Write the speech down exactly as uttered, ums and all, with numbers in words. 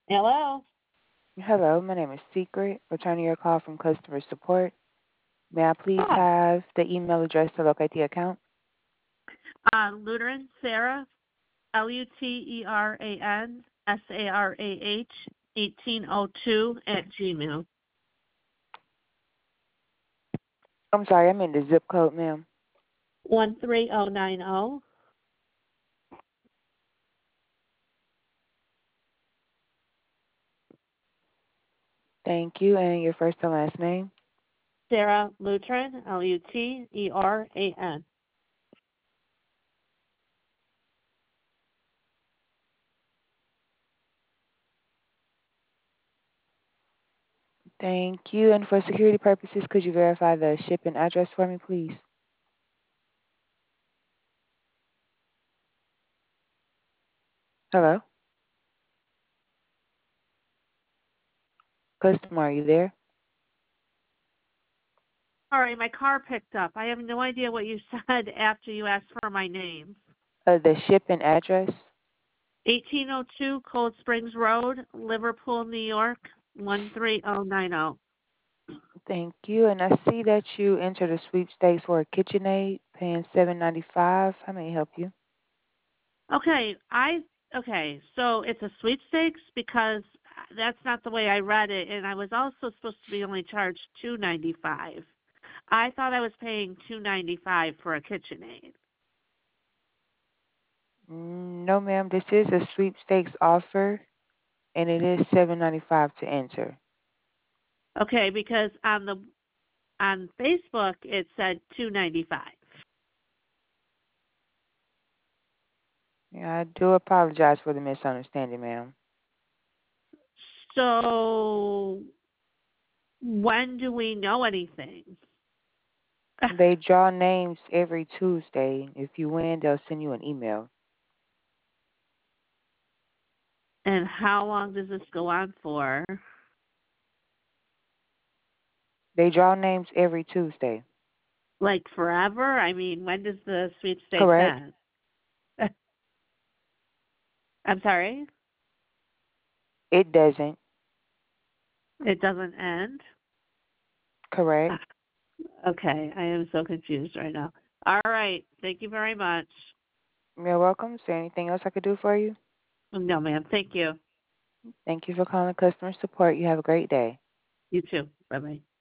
Hello. Hello, my name is Secret, returning your call from customer support. May I please Hi. have the email address to locate the account? Uh, Luteran Sarah, L U T E R A N S A R A H eighteen oh two at Gmail. I'm sorry, I meant the zip code, ma'am. One three oh nine oh. Thank you, and your first and last name. Sarah Luteran, L U T E R A N. Thank you, and for security purposes, could you verify the shipping address for me, please? Hello? Customer, are you there? Sorry, my car picked up. I have no idea what you said after you asked for my name. Uh, the shipping address? eighteen oh two Cold Springs Road, Liverpool, New York, one three oh nine oh. Thank you, and I see that you entered a sweepstakes for a KitchenAid, paying seven ninety-five. How may I help you? Okay, I okay, so it's a sweepstakes because that's not the way I read it, and I was also supposed to be only charged two ninety five. I thought I was paying two ninety five for a KitchenAid. Mm, no, ma'am, this is a sweepstakes offer, and it is seven ninety-five to enter. Okay, because on the on Facebook it said two ninety five. Yeah, I do apologize for the misunderstanding, ma'am. So when do we know anything? They draw names every Tuesday. If you win, they'll send you an email. And how long does this go on for? They draw names every Tuesday. Like forever? I mean, when does the sweepstakes Correct? end? I'm sorry? It doesn't. It doesn't end? Correct? Ah, okay, I am so confused right now. All right, thank you very much. You're welcome. Is there anything else I could do for you? No, ma'am, thank you. Thank you for calling customer support. You have a great day. You too. Bye bye.